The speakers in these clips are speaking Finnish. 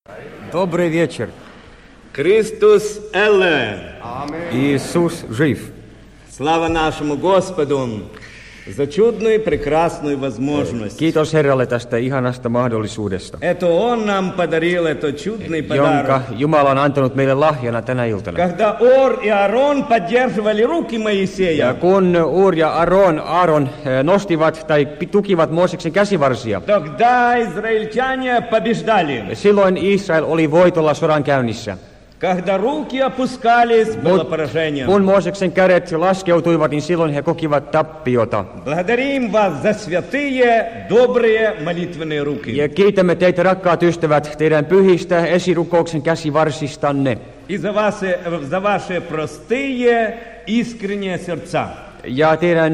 Добрый вечер. Христос эле. Иисус жив. Слава нашему Господу за чудную и прекрасную возможность. Kiitos Herralle tästä ihanasta mahdollisuudesta, Это Он нам подарил этот чудный подарок. jonka Jumala on antanut meille lahjana tänä iltana. Когда Ор и Аарон поддерживали руки Ja Моисея, kun Uur ja Aaron nostivat tai tukivat Mooseksen käsivarsia, тогда израильтяне побеждали. silloin Israel oli voitolla sodan käynnissä. Когда руки опускались, было поражение. Kun Mooseksen kädet laskeutuivat, niin silloin he kokivat tappiota. Благодарим вас за святые, добрые молитвенные руки. Ja kiitämme teitä, rakkaat ystävät, teidän pyhistä esirukouksen käsivarsistanne И за ваши простые, искренние сердца. ja teidän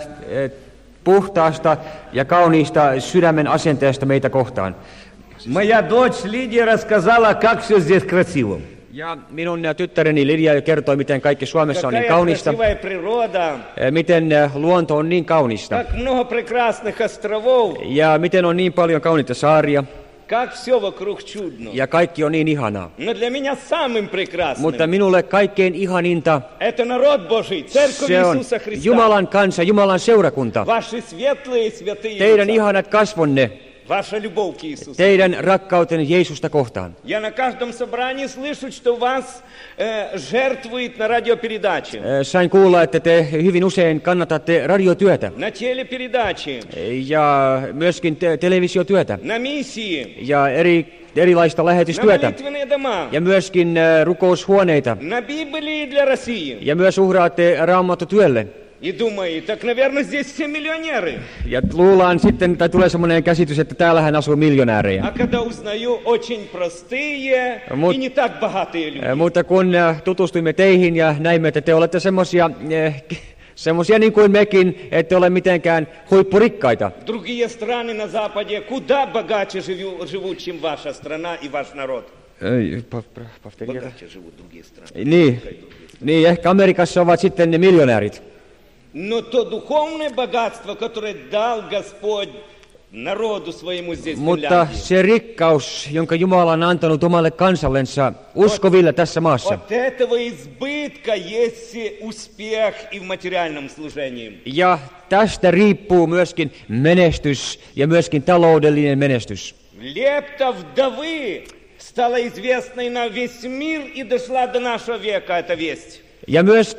puhtaasta ja kauniista sydämen asenteesta meitä kohtaan. Моя дочь Лидия рассказала, как все здесь красиво. Ja minun tyttäreni Lidia kertoi, miten kaikki Suomessa on niin Какая kaunista, красивая природа, miten luonto on niin kaunista как много прекрасных островов, ja miten on niin paljon kauniita saaria как все вокруг чудно. ja kaikki on niin ihanaa. Но для меня самым прекрасным Mutta minulle kaikkein ihaninta это народ Божий, Церковь se on Иисуса Христа. Jumalan kansa, Jumalan seurakunta, Ваши светлые, святые teidän лица, ihanat kasvonne, ваша любовь к Иисусу. teidän rakkautenne Jeesusta kohtaan. Я на каждом собрании слышу, что вас жертвует на радиопередаче, Sain kuulla, että te hyvin usein kannatatte radiotyötä на телепередаче, ja myöskin televisiotyötä на миссии, ja erilaista на lähetystyötä молитвенные дома, ja myöskin rukoushuoneita на Библии для России. ja myös uhraatte raamattotyölle. И думаю, так, наверное, здесь все миллионеры. Ja luullaan sitten, tai tulee semmoinen käsitys, että täällähän asuu miljonäärejä. А когда узнаю очень простые Вот. и не так богатые люди. Mutta kun tutustuimme teihin ja näimme, että te olette semmosia niin kuin mekin, ette ole mitenkään huippurikkaita. Другие страны на Западе куда богаче живут, чем ваша страна и ваш народ. Богаче живут другие страны. Niin, ehkä Amerikassa ovat sitten ne miljonäärit. Но то духовное богатство, которое дал Господь народу своему здесь в Mutta Финляндии, se rikkaus, jonka Jumala on antanut omalle kansallensa uskoville tässä maassa. от этого избытка есть успех и в материальном служении. Ja tästä riippuu myöskin menestys ja myöskin taloudellinen menestys. Лепта вдовы стала известной на весь мир и дошла до нашего века эта весть. Ja myös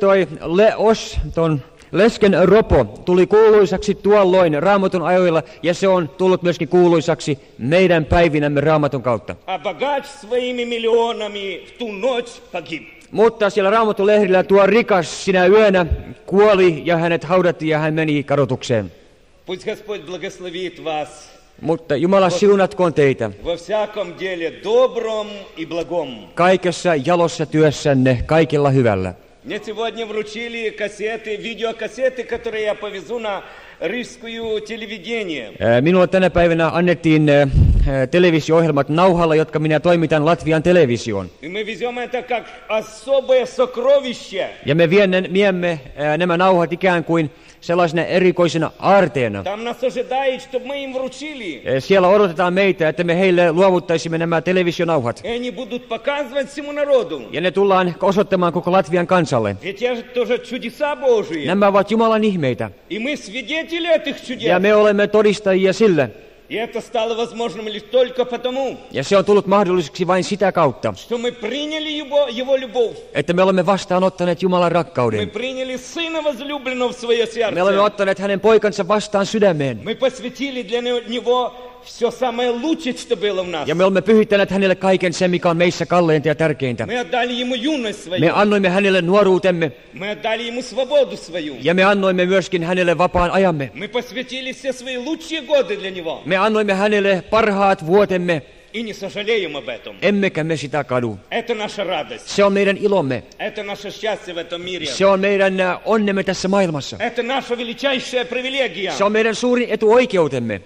ton lesken ropo tuli kuuluisaksi tuolloin Raamatun ajoilla, ja se on tullut myöskin kuuluisaksi meidän päivinämme Raamatun kautta. А богач своими миллионами в ту ночь погиб. Mutta siellä Raamatun lehdillä tuo rikas sinä yönä kuoli ja hänet haudattiin ja hän meni kadotukseen. Пусть Господь благословит вас Mutta Jumala siunatkoon teitä во всяком деле добром и благом. kaikessa jalossa työssänne, kaikella hyvällä. Мне сегодня вручили кассеты, видеокассеты, которые я повезу на рижское телевидение. Minulle tänä päivänä annettiin televisio-ohjelmat nauhalla, jotka minä toimitan Latvian televisioon. И мы везем это как особое сокровище. Ja me viemme nämä nauhat ikään kuin sellaisena erikoisena aarteena. Там нас ожидает, чтобы мы им вручили. Siellä odotetaan meitä, että me heille luovuttaisimme nämä televisionauhat. И они будут показывать всему народу. Ja ne tullaan osoittamaan koko Latvian kansalle. Ведь это же тоже чудеса Божьи. Nämä ovat Jumalan ihmeitä. И мы свидетели этих чудес. Ja me olemme todistajia sille. И это стало возможным лишь только потому, Ja se on tullut mahdolliseksi vain sitä kautta, что мы приняли его любовь. että me olemme vastaanottaneet Jumalan Мы rakkauden. приняли Сына Возлюбленного в свое Me olemme сердце. ottaneet hänen poikansa vastaan sydämeen. Мы посвятили для Него все самое лучшее, что было в нас. Ja me olemme pyhittäneet hänelle kaiken sen, mikä on meissä kalleinta ja tärkeintä. Мы отдали Ему юность Me свою. annoimme hänelle nuoruutemme Мы отдали Ему свободу свою. ja me annoimme myöskin hänelle vapaan ajamme. Мы посвятили все свои лучшие годы для Него. Me annoimme hänelle parhaat vuotemme, И не сожалеем об этом. emmekä me sitä kadu. Это наша радость. Se on meidän ilomme. Это наше счастье в этом мире. Se on meidän onnemme tässä maailmassa. Это наша величайшая привилегия. Se on meidän suurin etuoikeutemme.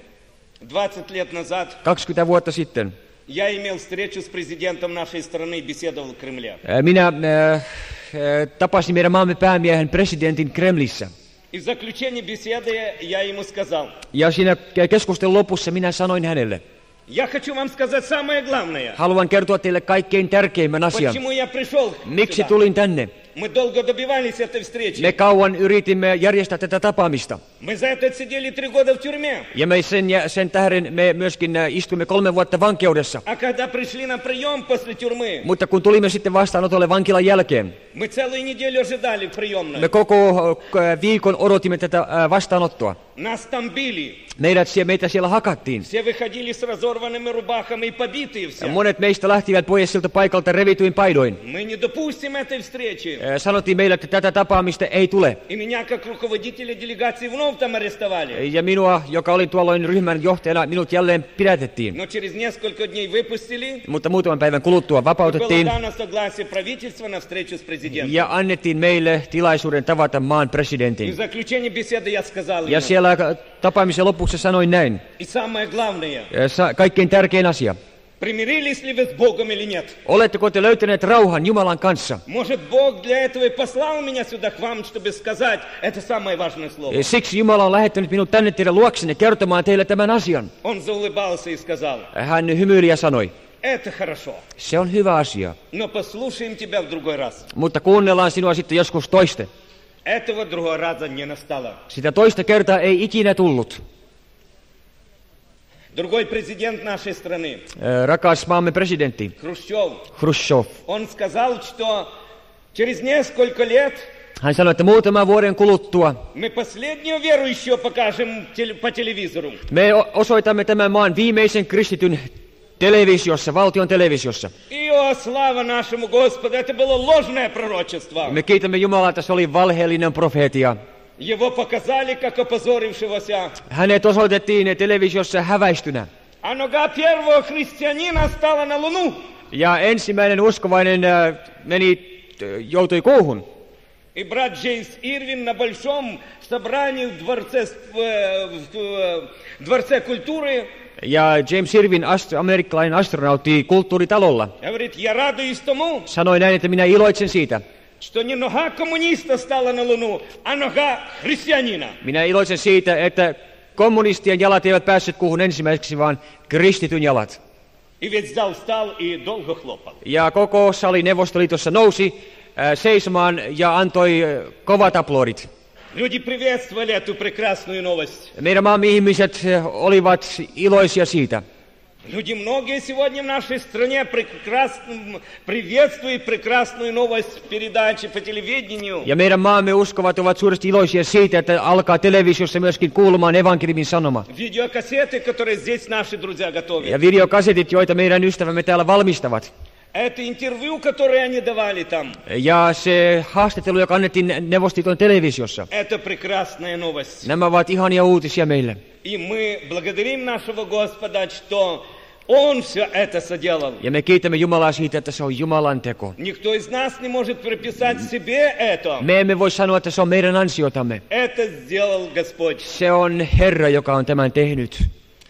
20 лет назад 20 vuotta sitten я имел встречу с президентом нашей страны и беседовал в Кремле. minä tapasin meidän maamme päämiehen presidentin Kremlissä. И в заключении беседы я ему сказал: Ja siinä keskustelun lopussa minä sanoin hänelle, Я хочу вам сказать самое главное. Haluan kertoa teille kaikkein tärkeimmän asian. Почему я пришел Miksi сюда? tulin tänne? Мы долго добивались этой встречи. Me kauan yritimme järjestää tätä tapaamista. Мы за это сидели 3 года в тюрьме. Ja sen tähden me myöskin istuimme 3 vuotta vankeudessa. А когда пришли на прием после тюрьмы, Mutta kun tulimme sitten vastaanotolle vankilan jälkeen, мы целую неделю ожидали в приемной. me koko viikon odotimme tätä vastaanottoa. Нас там били. Meitä siellä hakattiin. Все выходили с разорванными рубахами и побитые все. Monet meistä lähtivät pois siltä paikalta revityin paidoin. Мы не допустим этой встречи. Sanottiin meille, että tätä tapaamista ei tule. И меня, как руководителя делегации, вновь там арестовали. Ja minua, joka oli tuolloin ryhmän johtajana, minut jälleen pidätettiin. Но через несколько дней выпустили. Mutta muutaman päivän kuluttua Было vapautettiin дано согласие правительства на встречу с президентом. ja annettiin meille tilaisuuden tavata maan И в presidentin. заключение беседы я сказал Ja ему. siellä tapaamisen lopuksi sanoin näin. И самое главное, Kaikkein tärkein asia. примирились ли вы с Богом или нет? Oletteko te löytäneet rauhan Jumalan kanssa? Может, Бог для этого и послал меня сюда к вам, чтобы сказать это самое важное слово. Siksi Jumala on lähettänyt minut tänne teidän luoksenne kertomaan teille tämän asian. Он заулыбался и сказал, Hän hymyili ja sanoi, это хорошо, se on hyvä asia, но послушаем тебя в другой раз. mutta kuunnellaan sinua sitten joskus toiste. Этого другого раза не настало. Sitä toista kertaa ei ikinä tullut. Другой президент нашей страны, Rakas maamme presidentti Hrushchov. он сказал, что через несколько лет Hän sanoi, että muutaman vuoden kuluttua мы последнего верующего покажем по телевизору. me osoitamme tämän maan viimeisen kristityn televisiossa, valtion televisiossa. И о, слава нашему Господу, это было ложное пророчество. Me kiitämme Jumalaa, että se oli valheellinen profeetia. Его показали как опозорившегося. Hänet osoitettiin televisiossa häväistynä. А нога первого христианина стала на Луну. Ja ensimmäinen uskovainen joutui kuuhun. И брат Джеймс Ирвин на большом собрании в дворце культуры Ja James Irwin, amerikkalainen astronautti kulttuuritalolla, говорит, я радуюсь тому, sanoi näin, että minä iloitsen siitä. что не нога коммуниста стала на Луну, а нога христианина. Minä iloitsen siitä, että kommunistien jalat eivät päässeet kuuhun ensimmäiseksi, vaan kristityn jalat. И весь зал встал и долго хлопал. Ja koko sali Neuvostoliitossa nousi seisomaan ja antoi kovat aplodit. Люди приветствовали эту прекрасную новость. Meidän maamme ihmiset olivat iloisia siitä. Люди многие сегодня в нашей стране приветствуют прекрасную новость в передаче по телевидению. Ja meidän maamme uskovat ovat suuresti iloisia siitä, että alkaa televisiossa myöskin kuulumaan evankeliumin sanoma. Видеокассеты, которые здесь наши друзья готовят. Ja videokasetit, joita meidän ystävämme täällä valmistavat. Это интервью, которое они давали там. Ja se haastattelu, joka annettiin Neuvostoliiton televisiossa. Это прекрасная новость. Nämä ovat ihania uutisia meille. И мы благодарим нашего Господа, что Он все это соделал. Ja me kiitämme Jumalaa siitä, että se on Jumalan teko. Никто из нас не может приписать себе это. Me emme voi sanoa, että se on meidän ansiotamme. Это сделал Господь. Se on Herra, joka on tämän tehnyt.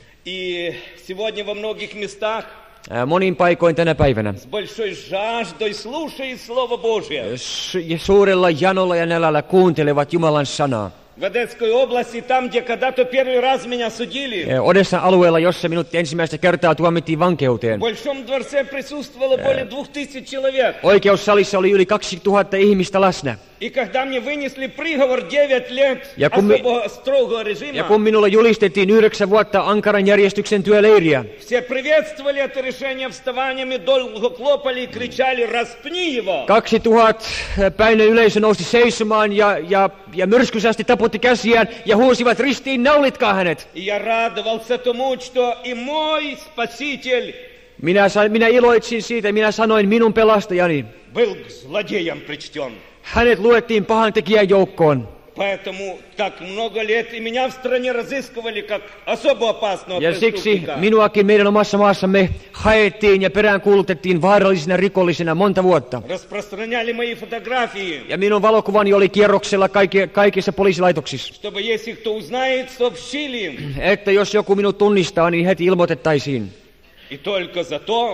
И сегодня во многих местах Monin paikoin tänä päivänä. с большой жаждой слушает Слово Божие. Suurella janolla ja nälällä kuuntelevat Jumalan sanaa. В Одесской области, там, где когда-то первый раз меня судили, Odessan alueella, jossa minut ensimmäistä kertaa tuomittiin в vankeuteen. Большом дворце присутствовало более 2000 человек. Oikeussalissa oli yli 2000 ihmistä läsnä. И когда мне вынесли приговор 9 лет Ja kun особо строгого Ja режима, kun minulle julistettiin 9 vuotta Ankaran järjestyksen työleiriä, все приветствовали это решение вставаниями, долго хлопали и кричали «Распни его!». 2000 päinen yleisö nousi seisomaan ja myrskyisesti taputti käsiään ja huusivat ristiin, naulitkaa hänet. И я радовался тому, что и мой Спаситель Minä iloitsin siitä, minä sanoin, minun pelastajani. был к злодеям причтен. Hänet luettiin pahantekijän joukkoon. Поэтому так много лет и меня в стране разыскивали как особо опасного Ja siksi преступника. minuakin meidän omassa maassamme haettiin ja peräänkuulutettiin vaarallisena rikollisena monta vuotta. Распространяли мои фотографии, Ja minun valokuvani oli kierroksella kaikissa poliisilaitoksissa. чтобы если кто узнает, сообщили им. Että jos joku minut tunnistaa, niin heti ilmoitettaisiin. И только за то,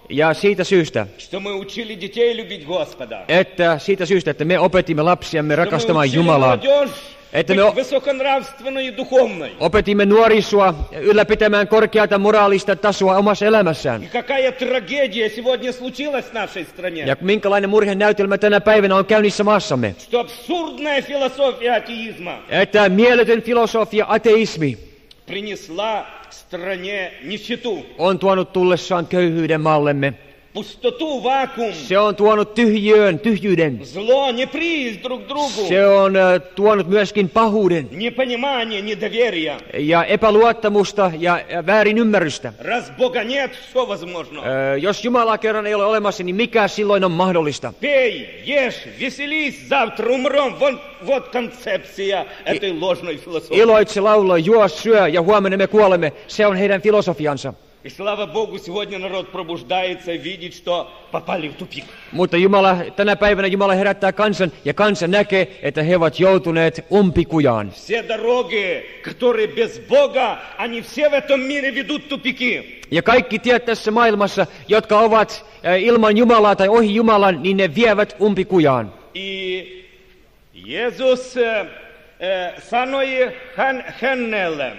Ja siitä syystä, что мы учили детей любить Господа. Että me opetimme lapsiamme Что мы rakastamaan учили Jumalaa. молодежь Että быть me высоконравственной и духовной. opetimme nuorisoa ylläpitämään korkeata moraalista tasoa omassa elämässään. И какая трагедия сегодня случилась в нашей стране. Ja minkälainen murhenäytelmä tänä päivänä on käynnissä maassamme. Что абсурдная философия атеизма Että mieletön filosofia, ateismi, принесла стране нищету, on tuonut tullessaan köyhyyden maallemme. пустоту, вакуум, Se on tuonut tyhjyyden. зло, неприязнь друг к другу, Se on tuonut myöskin pahuuden непонимание, недоверие. ja epäluottamusta ja väärinymmärrystä. Раз Бога нет, все возможно. Jos Jumala kerran ei ole olemassa, niin mikä silloin on mahdollista? Пей, ешь, веселись, завтра умрем. Вот концепция этой ложной философии. Iloitse, laula, juo, syö ja huomenna me kuolemme. Se on heidän filosofiansa. И слава Богу, сегодня народ пробуждается и видит, что попали в тупик. Mutta tänä päivänä Jumala herättää kansan ja kansa näkee, että he ovat joutuneet umpikujaan. Все дороги, которые без Бога, они все в этом мире ведут тупики. Ja kaikki tiet tässä maailmassa, jotka ovat ilman Jumalaa tai ohi Jumalan, niin ne vievät umpikujaan. И Jeesus sanoi hänelle,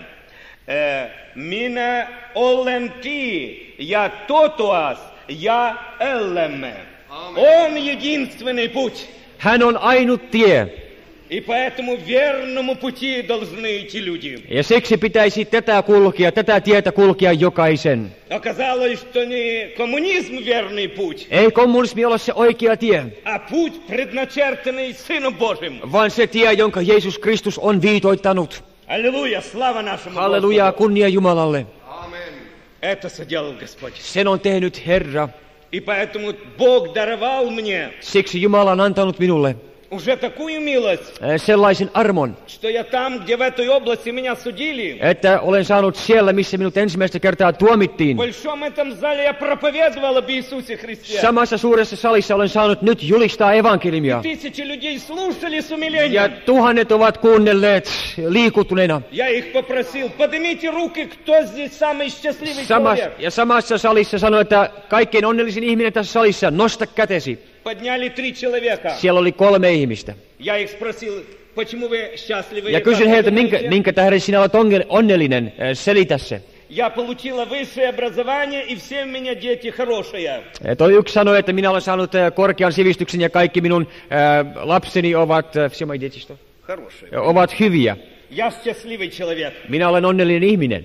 minä olen tie ja totuus ja elämä. Он единственный путь. Hän on ainut tie. И по этому верному пути должны идти люди. Ja siksi pitäisi tätä tietä kulkea jokaisen. Оказалось, что не коммунизм верный путь, Ei kommunismi ole se oikea tie, а путь, предначертанный Сыном Божьим. vaan se tie, jonka Jeesus Kristus on viitoittanut. Аллилуйя, слава нашему Halleluja, Господу. kunnia Jumalalle. Это соделал Господь. Sen on tehnyt Herra. И поэтому Бог даровал мне Siksi Jumala on antanut minulle уже такую милость, sellaisen armon, что я там, где в этой области меня судили, että olen saanut siellä, missä minut ensimmäistä kertaa tuomittiin. в большом этом зале я проповедовал об Иисусе Христе. Samassa suuressa salissa olen saanut nyt julistaa evankeliumia. Тысячи людей слушали с Ja умилением. tuhannet ovat kuunnelleet liikuttuneena. Я их попросил, поднимите руки, кто здесь самый счастливый человек. Ja samassa salissa sanoin, että kaikkein onnellisin ihminen tässä salissa, nosta kätesi. Подняли 3 человека. Siellä oli 3 ihmistä. Я их sпросил, почему вы счастливы? Ja Как kysyin вы heiltä, думаете? minkä tähden sinä olet onnellinen, selitä se. Я получила высшее образование, и все у меня дети хорошие. Toi yksi sanoi, että minä olen saanut korkean sivistyksen ja kaikki minun lapseni ovat, Хорошие. ovat hyviä. Я счастливый человек. Minä olen onnellinen ihminen.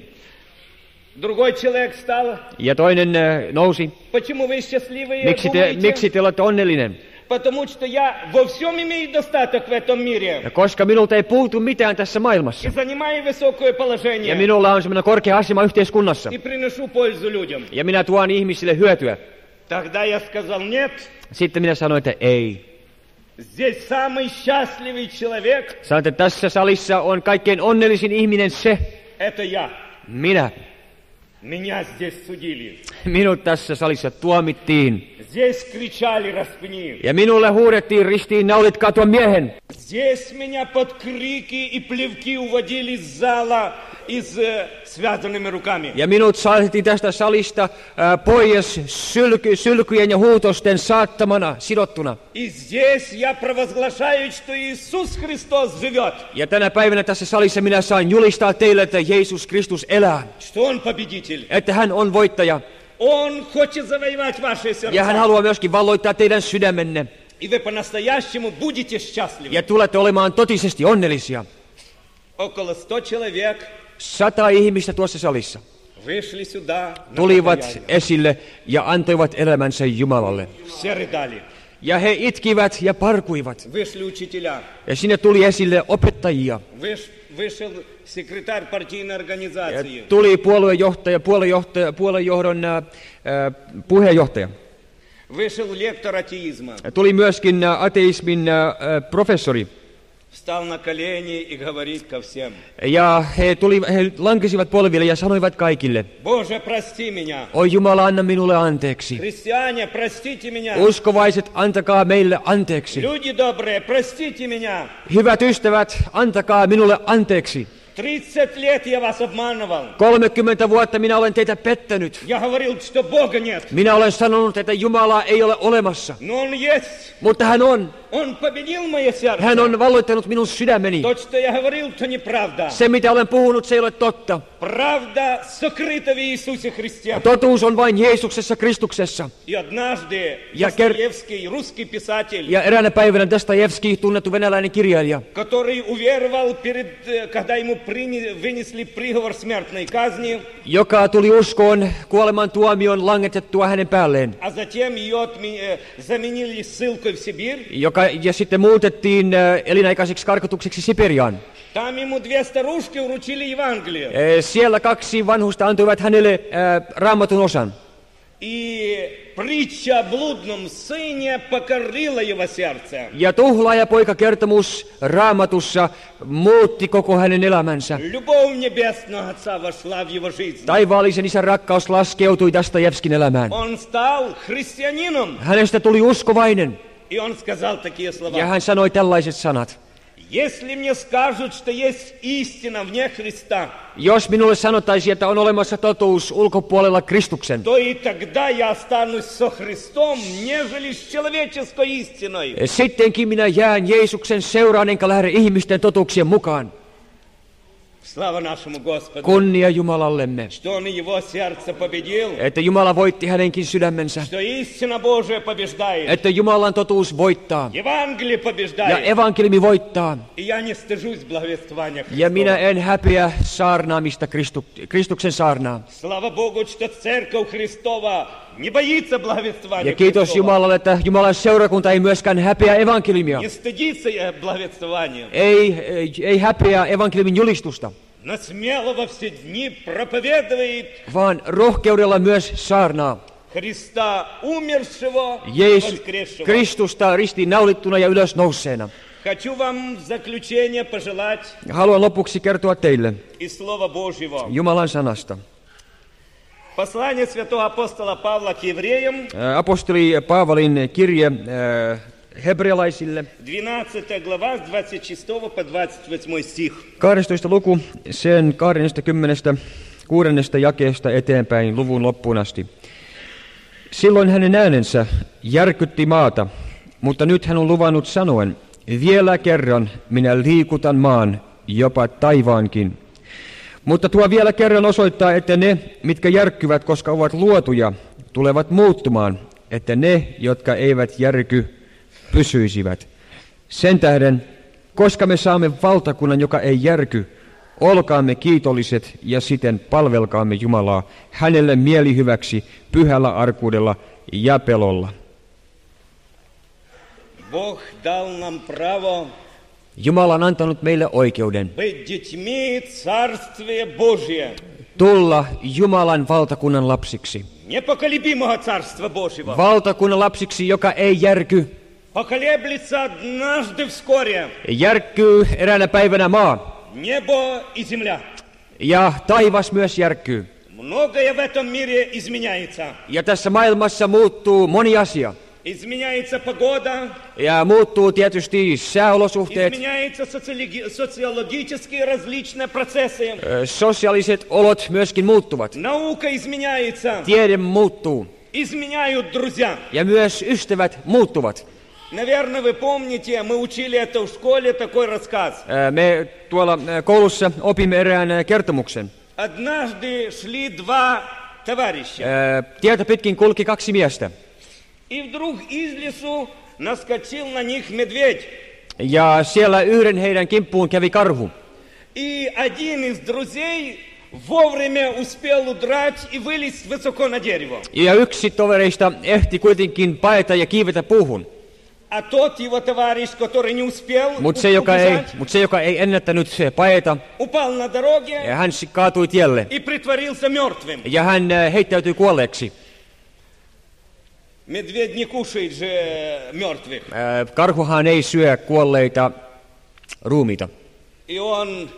Другой человек стал. Ja toinen nousi. Почему вы счастливые? Miksi te olette onnellinen? Потому что я во всем имею достаток в этом мире. Ja koska minulta ei puutu mitään tässä maailmassa. И занимаю высокое Ja положение. minulla on semmoinen korkea asema yhteiskunnassa. И приношу пользу людям. Ja minä tuon ihmisille hyötyä. Тогда я сказал, нет, Sitten minä sanoin, että ei. здесь самый счастливый человек, Sanoin, että tässä salissa on kaikkein onnellisin ihminen se, это я. minä. Меня здесь судили. Minut tässä salissa tuomittiin. Здесь кричали, распни. Ja minulle huudettiin ristiin naulitkaa tuon miehen. Здесь меня под крики и плевки уводили из зала с связанными руками. Ja minut saatettiin tästä salista pois sylkyjen ja huutosten saattamana, sidottuna. И здесь я провозглашаю, что Иисус Христос живет. Ja tänä päivänä tässä salissa minä saan julistaa teille, että Jeesus Kristus elää. Что Он победитель. Että hän on voittaja. Он хочет завоевать ваши Ja hän сердца. haluaa myöskin valloittaa teidän sydämenne. И вы по-настоящему будете счастливы. Ja tulette olemaan totisesti onnellisia. Около 100 человек 100 ihmistä tuossa salissa вышли сюда. на tulivat покаяние. esille ja antoivat elämänsä Jumalalle. Все рыдали. Ja he itkivät ja parkuivat. Вышли учителя. Ja sinne tuli esille opettajia. Вышел секретарь партийной Ja организации. tuli puoluejohdon puheenjohtaja. Вышел лектор атеизма. Ja tuli myöskin ateismin professori. Встал на колени и говорит ко всем. Ja he lankesivat polville ja sanoivat kaikille, Боже, прости меня. oi Jumala, anna minulle anteeksi. Христиане, простите меня. Uskovaiset, antakaa meille anteeksi. Люди добрые, простите меня. Hyvät ystävät, antakaa minulle anteeksi. 30 лет я вас обманывал. 30 vuotta minä olen teitä pettänyt. Я говорил, что Бога нет. Minä olen sanonut, että Jumalaa ei ole olemassa. Но Он есть. Mutta hän on. Он победил мое сердце. Hän on valloittanut minun sydämeni. То, что я говорил, то неправда. Se, mitä olen puhunut, se ei ole totta. Правда сокрыта в Иисусе Христе. Totuus on vain Jeesuksessa Kristuksessa. И однажды Достоевский, русский писатель, ja eräänä päivänä Dostojevski, tunnettu venäläinen kirjailija, который уверовал когда ему вынесли приговор смертной казни, joka tuli uskoon kuoleman tuomion langetettua hänen päälleen, а затем ее заменили ссылкой в Сибирь, ja sitten muutettiin elinaikaiseksi karkotukseksi Siperiaan. Там ему 2 старушки вручили Евангелие. Siellä 2 vanhusta antoivat hänelle Raamatun osan. И притча о блудном сыне покорила его сердце. Ja tuhlaajapoika-kertomus Raamatussa muutti koko hänen elämänsä. Любовь небесного Отца вошла в его жизнь. Taivaallisen isän rakkaus laskeutui Dostojevskin elämään. Он стал христианином. Hänestä tuli uskovainen. И он сказал такие слова. Ja hän sanoi tällaiset sanat. Если мне скажут, что есть истина вне Христа, jos minulle sanottaisiin, että on olemassa totuus ulkopuolella Kristuksen, то и тогда я останусь со Христом, нежели с человеческой истиной. Sittenkin minä jään Jeesuksen seuraan, enkä lähde ihmisten totuuksien mukaan. Слава нашему Господу. Kunnia Jumalallemme, Что он его сердце победил. että Jumala voitti hänenkin sydämensä, Что истина Божия побеждает. että Jumalan totuus voittaa Евангелие ja побеждает. evankeliumi voittaa. И я не стыжусь благовествования Ja minä Христова. en häpeä saarnaamista Kristuksen saarnaa. Слава Богу, что Церковь Христова не боится благовествования Ja kiitos Христова. Jumalalle, että Jumalan seurakunta ei myöskään häpeä evankeliumia. Не стыдится благовествования. Ei häpeä evankeliumin julistusta, Но смело во все дни проповедует vaan rohkeudella myös saarnaa Христа умершего и Jeesus воскресшего. Kristusta ristiin naulittuna ja ylösnouseena. Хочу вам в заключение пожелать Haluan lopuksi kertoa teille из Слова Божьего. Jumalan sanasta. Послание святого апостола Павла к евреям, Apostoli Paavalin kirje hebrealaisille, 12 глава с 26 по 28 стих. 12. luku, sen 26. jakeesta eteenpäin luvun loppuun asti. Silloin hänen äänensä järkytti maata, mutta nyt hän on luvannut sanoen, vielä kerran minä liikutan maan, jopa taivaankin. Mutta tuo vielä kerran osoittaa, että ne, mitkä järkkyvät, koska ovat luotuja, tulevat muuttumaan, että ne, jotka eivät järky, pysyisivät. Sen tähden, koska me saamme valtakunnan, joka ei järky, olkaamme kiitolliset ja siten palvelkaamme Jumalaa hänelle mielihyväksi, pyhällä arkuudella ja pelolla. Бог дал нам право Jumala on antanut meille oikeuden быть детьми Царствия Божия. tulla Jumalan valtakunnan lapsiksi. Непоколебимого Царства Божьего. Valtakunnan lapsiksi, joka ei järky. Поколеблется однажды вскоре Järkkyy eräänä päivänä maa. небо и земля. Ja taivas myös järkkyy. Многое в этом мире изменяется. Ja tässä maailmassa muuttuu moni asia. Изменяется погода, Ja muuttuu tietysti sääolosuhteet, изменяются социологические различные процессы. sosiaaliset olot myöskin muuttuvat. Наука изменяется, Tiede muuttuu изменяют друзья. ja myös ystävät muuttuvat. Наверное, вы помните, мы учили это в школе, такой рассказ. Me tuolla koulussa opimme erään kertomuksen. Однажды шли 2 товарища. Tietä pitkin kulki 2 miestä. И вдруг из лесу наскочил на них медведь. Ja siellä yhden heidän kimppuun kävi karhu. И один из друзей вовремя успел удрать и вылезть высоко на дерево. Ja yksi tovereista ehti kuitenkin paeta ja kiivetä puuhun. А тот его товарищ, который не успел Mutta убежать, se, joka ei ennättänyt paeta, упал на дороге hän kaatui tielle. и притворился мертвым. Ja hän heittäytyi kuolleeksi. Медведь не кушает же мертвых. Karhuhan ei syö kuolleita ruumiita. И он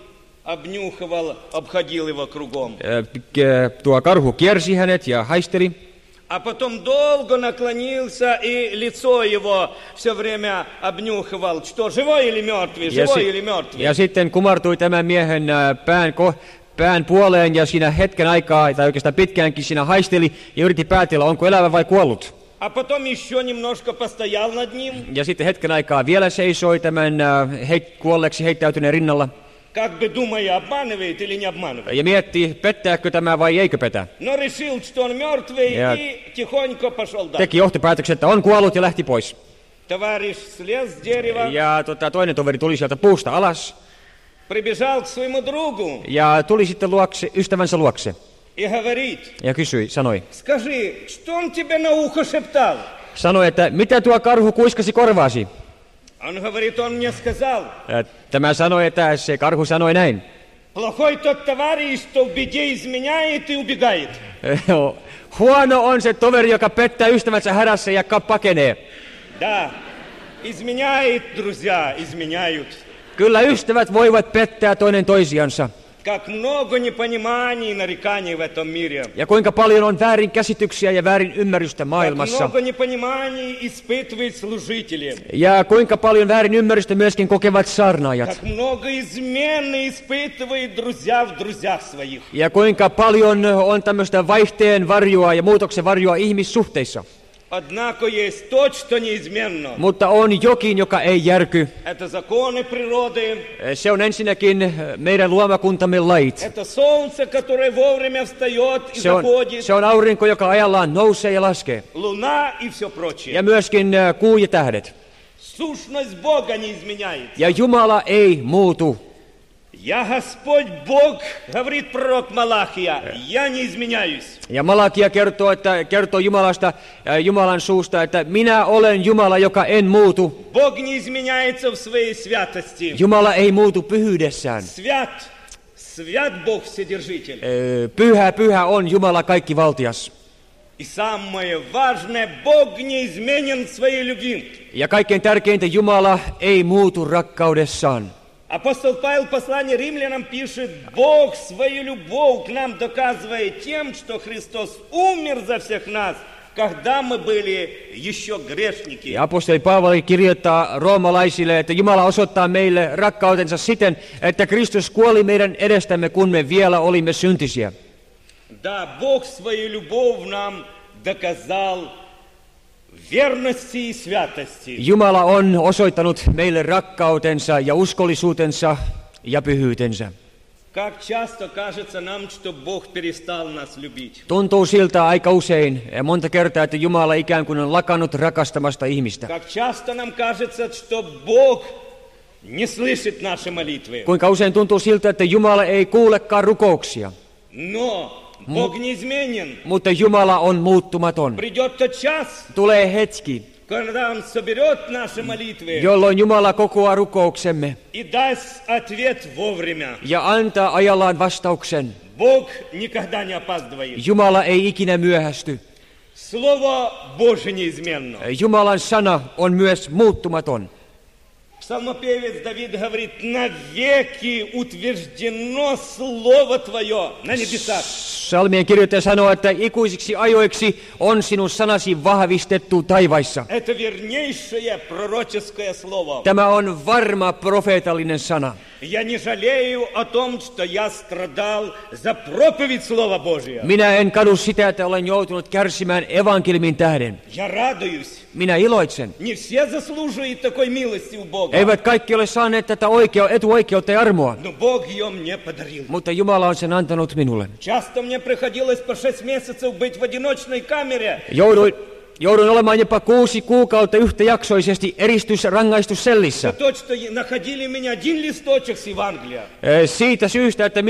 обнюхивал, обходил его кругом. Tuo karhu kiersi hänet ja haisteli. А потом долго наклонился, и лицо его все время обнюхивал, что живой или мертвый, живой или мертвый. Ja sitten kumartui tämän miehen pään puoleen ja siinä hetken aikaa, tai oikeastaan pitkäänkin siinä haisteli ja yritti päätellä, onko elävä vai kuollut. А потом еще немножко постоял над ним. Ja sitten hetken aikaa vielä seisoi tämän kuolleeksi heittäytyneen rinnalla. Как бы думая, обманывает или не обманывает. Ja mietti, pettääkö tämä vai eikö petä. Но решил, что он мертвый, и тихонько пошел дальше. Teki johtopäätöksen, että on kuollut ja lähti pois. Товарищ слез с дерева. Ja toinen toveri tuli sieltä puusta alas. Прибежал к своему другу. Ja tuli sitten ystävänsä luokse. И говорит. Ja sanoi. Скажи, что он тебе на ухо шептал? Sanoi, että mitä tuo karhu kuiskasi korvaasi? Он говорит, он мне сказал. Tämä sanoi, että se karhu sanoi näin. Плохой тот товарищ, что в беде изменяет и убегает. Huono on se toveri, joka pettää ystävänsä hädässä ja pakenee. Да, изменяет, друзья, изменяют. Kyllä ystävät voivat pettää toinen toisiansa. Как много непониманий и нареканий в этом мире. Ja kuinka paljon on väärinkäsityksiä ja väärin ymmärrystä maailmassa. Как много непониманий испытывают служители. Ja kuinka paljon väärin ymmärrystä myöskin kokevat saarnaajat. Как много измены испытывают друзья в друзьях своих. Ja kuinka paljon on tämmöistä vaihteen varjoa ja muutoksen varjoa ihmissuhteissa. Однако есть то, что неизменно. Mutta on jokin, joka ei järky. Это законы природы. Se on ensinnäkin meidän luomakuntamme lait. Это солнце, которое вовремя встает и заходит. Se on aurinko, joka ajallaan nousee ja laskee. Луна и все прочее. Ja myöskin kuu ja tähdet. Сущность Бога не изменяется. Ja Jumala ei muutu. Я Господь Бог, говорит пророк Малахия, я не изменяюсь. Ja Malakia kertoo Jumalasta, Jumalan suusta, että minä olen Jumala, joka en muutu. Бог не изменяется в своей святости. Jumala ei muutu pyhyydessään. Свят Бог Вседержитель. Pyhä on Jumala kaikkivaltias. И самое важное, Бог не изменен в своей любви. Ja kaikkein tärkeintä, Jumala ei muutu rakkaudessaan. Апостол Павел в послании римлянам пишет, Бог свою любовь к нам доказывает тем, что Христос умер за всех нас, когда мы были еще грешники. Ja apostoli Paavali kirjoittaa roomalaisille, että Jumala osoittaa meille rakkautensa siten, että Kristus kuoli meidän edestämme, kun me vielä olimme syntisiä. Да, Бог свою любовь нам доказал верности и святости. Jumala on osoittanut meille rakkautensa ja uskollisuutensa ja pyhyytensä. Как часто кажется нам, что Бог перестал нас любить. Tuntuu siltä aika usein ja monta kertaa, että Jumala ikään kuin on lakannut rakastamasta ihmistä. Как часто нам кажется, что Бог не слышит наши молитвы. Kuinka usein tuntuu siltä, että Jumala ei kuulekaan rukouksia. Но Бог не изменен. Mutta Jumala on muuttumaton. Придет тот час, Tulee hetki, когда Он соберет наши молитвы jolloin Jumala kokoaa rukouksemme и даст ответ вовремя. ja antaa ajallaan vastauksen. Бог никогда не опаздывает. Jumala ei ikinä myöhästy. Слово Божие неизменно. Jumalan sana on myös muuttumaton. Псалмопевец Давид говорит, навеки утверждено Слово Твое на небесах. Psalmien kirjoittaja sanoo, että ikuisiksi ajoiksi on sinun sanasi vahvistettu taivaissa. Это вернейшее пророческое слово. Tämä on varma profeetallinen sana. Я не жалею о том, что я страдал за проповедь Слова Божия. Minä en kadu sitä, että olen joutunut kärsimään evankeliumin tähden. Я радуюсь. Minä iloitsen. Не все заслуживают такой милости у Бога. Eivät kaikki ole saaneet tätä etuoikeutta ja armoa. Но Бог ее мне подарил. Mutta Jumala on sen antanut minulle. Часто мне приходилось по 6 месяцев быть в одиночной камере. Jouduin olemaan jopa 6 kuukautta yhtäjaksoisesti rangaistussellissä. За то, что находили меня один листочек с Евангелия. Siitä syystä, että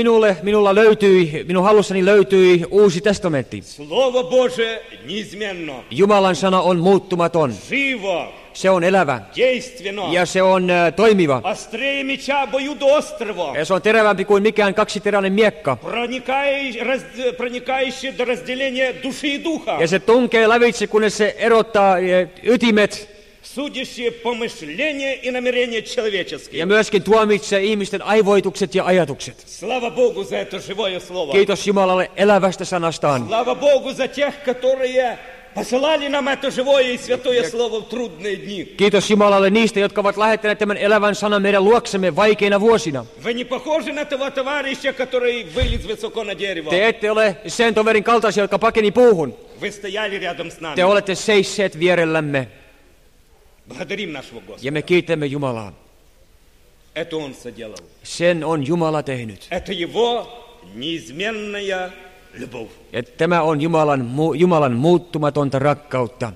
minun hallussani löytyi Uusi testamentti. Слово Божие неизменно. Jumalan sana on muuttumaton. Живо. Se on elävä. Действенно. Ja se on toimiva. Острее меча обоюдоострого. Ja se on terävämpi kuin mikään kaksiteräinen miekka. Проникающий до разделения души и духа. Ja se tunkee lävitse, kunnes se erottaa ytimet. судящее помышления и намерения человеческие. Ja myöskin tuomitsee ihmisten aivoitukset ja ajatukset. Слава Богу за это живое слово. Kiitos Jumalalle elävästä sanastaan. Слава Богу за тех, которые посылали нам это живое и святое слово в трудные дни. Kiitos Jumalalle niistä, jotka ovat lähettäneet tämän elävän sanan meidän luoksemme vaikeina vuosina. Вы не похожи на того товарища, который вылез высоко на дерево. Te ette ole sen toverin kaltaisia, jotka pakeni puuhun. Вы стояли рядом с нами. Te olette seisseet vierellämme Благодарим нашего Господа. ja me kiitämme Jumalaa. Это Он соделал. Sen on Jumala tehnyt. Это Его неизменная любовь. Ja tämä on Jumalan muuttumatonta rakkautta.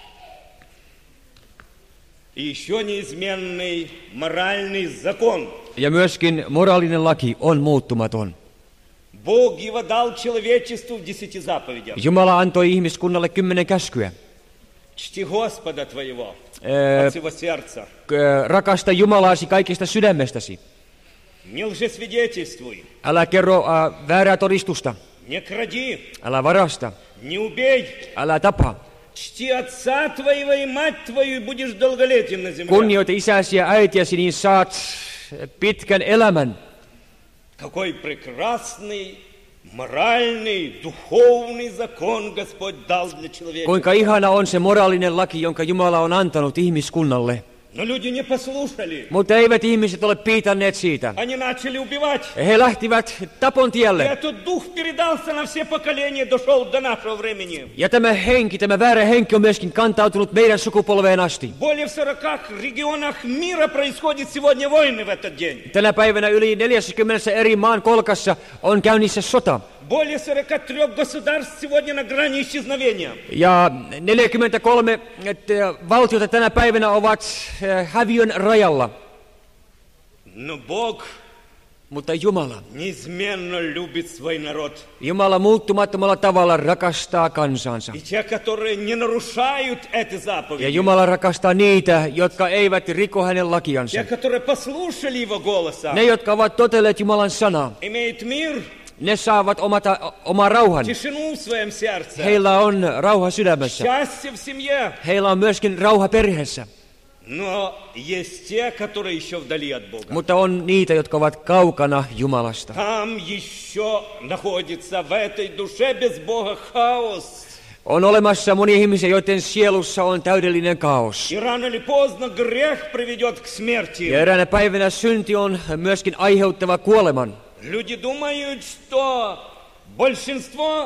И еще неизменный моральный закон. Ja myöskin moraalinen laki on muuttumaton. Бог его дал человечеству в 10 заповедях. Jumala antoi ihmiskunnalle 10 käskyä. Чти Господа твоего от всего сердца. Rakasta Jumalaasi kaikista sydämestäsi. Не лжесвидетельствуй. Älä kerro väärää todistusta. Не кради. Älä varasta. Не убей. Älä tapa. Чти отца твоего и мать твою, и будешь долголетен на земле. Kunnioita isäsi ja äitiäsi, niin saat pitkän elämän. Какой прекрасный, моральный, духовный закон Господь дал для человека. Kuinka ihana on se moraalinen laki, jonka Jumala on antanut ihmiskunnalle. Но люди не послушали. Mutta eivät ihmiset ole piitanneet siitä. Они начали убивать. He lähtivät tapon И tielle. этот дух передался на все поколения, дошел до нашего времени. Ja tämä väärä henki on myöskin kantautunut meidän sukupolveen asti. Более в 40 регионах мира происходят сегодня войны в этот день. Tänä päivänä yli 40 eri maan kolkassa on käynnissä sota. Более 43 государств сегодня на грани исчезновения. Ja 43 valtiota tänä päivänä ovat häviön rajalla. Но Бог Mutta Jumala неизменно любит свой народ. Jumala muuttumattomalla tavalla rakastaa kansansa. И те, которые не нарушают эти Ja заповеди. Jumala rakastaa niitä, jotka eivät riko hänen lakiansa. Те, которые послушали Его голоса. Ne, jotka ovat totelleet Jumalan sanaa, Имеют мир, ne saavat oma rauhan. тишину в своем сердце. Heillä on rauha sydämessä. Счастье в семье. Heillä on myöskin rauha perheessä. Но есть те, которые еще вдали от Бога. Mutta on niitä, jotka ovat kaukana Jumalasta. Там еще находится в этой душе без Бога хаос. On olemassa monia ihmisiä, joiden sielussa on täydellinen kaos. И рано или поздно грех приведет к смерти. Ja eräänä päivänä synti on myöskin aiheuttava kuoleman. Люди думают, что большинство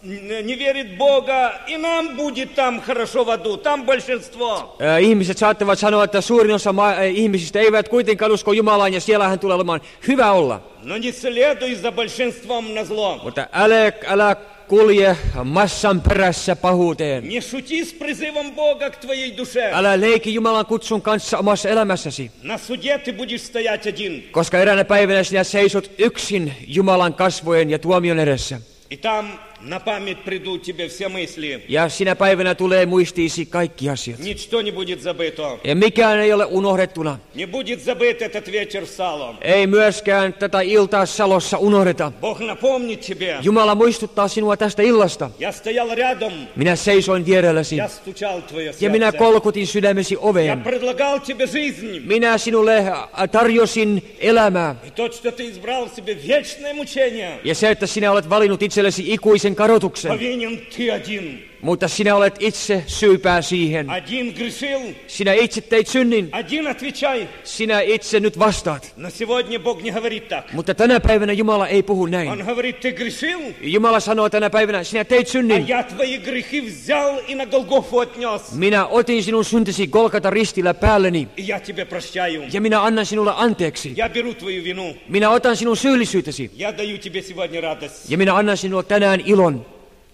не верит в Бога, и нам будет там хорошо в аду, там большинство. Ihmiset saattavat sanoa, että suurin osa ihmisistä eivät kuitenkaan usko Jumalaan ja siellähän tulee olemaan hyvä olla. Но не следуй за большинством на зло. Mutta älä kulje massan perässä pahuuteen. Не шути с призывом Бога к твоей душе. Älä leiki Jumalan kutsun kanssa omassa elämässäsi. На суде ты будешь стоять один. Koska eräänä päivänä sinä seisot yksin Jumalan kasvojen ja tuomion edessä. И там на память придут тебе все мысли. Ja sinä päivänä tulee muistiisi kaikki asiat. Ничто не будет забыто. Ja mikään ei ole unohdettuna. Не будет забыт этот вечер в Сало. Ei myöskään tätä iltaa Salossa unohdeta. Бог напомнит тебе. Jumala muistuttaa sinua tästä illasta. Я стоял рядом. Minä seisoin vierelläsi Я стучал в твое ja minä сердце. kolkutin sydämesi Я oveen. предлагал тебе жизнь. Minä sinulle tarjosin elämää. И то, что ты избрал в себе вечное мучение, Ja se, että sinä olet valinnut itsellesi ikuisen kadotuksen. повинен ты один. Mutta sinä olet itse syypää siihen. Один грешил, Sinä itse teit synnin. один отвечай. Sinä itse nyt vastaat. Но сегодня Бог не говорит так. Mutta tänä päivänä Jumala ei puhu Он näin. говорит, ты грешил, Jumala sanoo tänä päivänä, sinä teit а synnin. я твои грехи взял и на Голгофу отнес. Minä otin sinun syntisi Golgata ristillä päälleni. И я тебе прощаю. Ja minä annan sinulle anteeksi. Я беру твою вину. Minä otan sinun syyllisyytesi. Я даю тебе сегодня радость. Ja minä annan sinulle tänään ilon.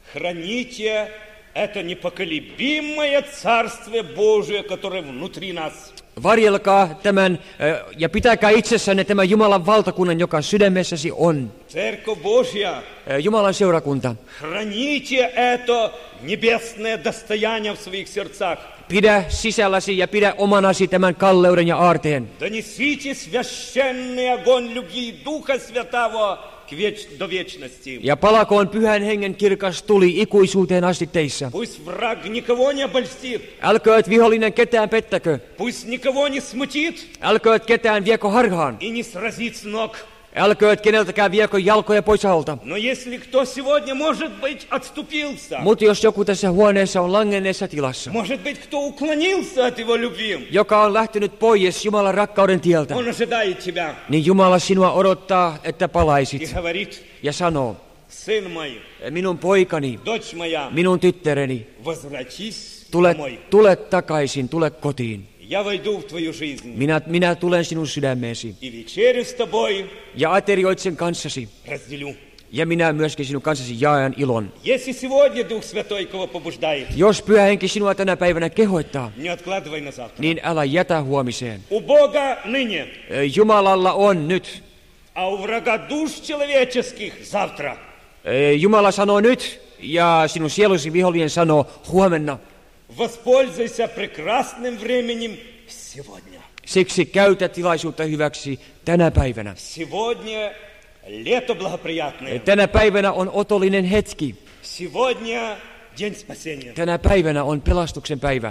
Храните это непоколебимое Царствие Божие, которое внутри нас. Varjelkaa tämän ja pitäkää itsessänne tämän Jumalan valtakunnan, joka sydämessäsi on. Церковь Божья, Jumalan seurakunta. храните это небесное достояние в своих сердцах. Pidä sisälläsi ja pidä omanasi tämän kalleuden ja aarteen. Донесите священный огонь любви Духа Святого до вечности. Ja palakoon pyhän hengen kirkas tuli ikuisuuteen asti teissä. Пусть враг никого не обольстит. Älkööt vihollinen ketään pettäkö. Пусть никого не смутит Älkööt ketään vieko harhaan. и не сразит с ног. Älkööt keneltäkään vieko jalkoja pois alta. Но если кто сегодня, может быть, отступился, Mutta jos joku tässä huoneessa on langenneessa tilassa, может быть, кто уклонился от его любви, joka on lähtenyt pois Jumalan rakkauden tieltä, он ожидает тебя niin Jumala sinua odottaa, että и palaisit говорит: ja sanoo, сын мой, minun poikani, дочь моя, minun tyttäreni, возвратись tule, домой. tule takaisin, tule kotiin. Я войду в твою жизнь Minä tulen sinun sydämeesi и вечерю с тобой ja aterioit sen kanssasi. разделю. Ja minä myöskin sinun kanssasi jaen ilon. Если сегодня Дух Святой кого побуждает, Jos Pyhä Henki sinua tänä päivänä kehoittaa, не откладывай на завтра. niin älä jätä huomiseen. У Бога ныне, Jumalalla on nyt. а у врага душ человеческих завтра. Jumala sanoo nyt ja sinun sielusi vihollinen sanoo huomenna. Воспользуйся прекрасным временем сегодня. Siksi käytä tilaisuutta hyväksi tänä päivänä. Сегодня лето благоприятное. Tänä päivänä on otollinen hetki. Сегодня день спасения. Tänä päivänä on pelastuksen päivä.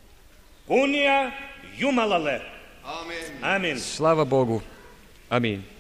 Kunnia Jumalalle. Amen. Slava Bogu. Amin.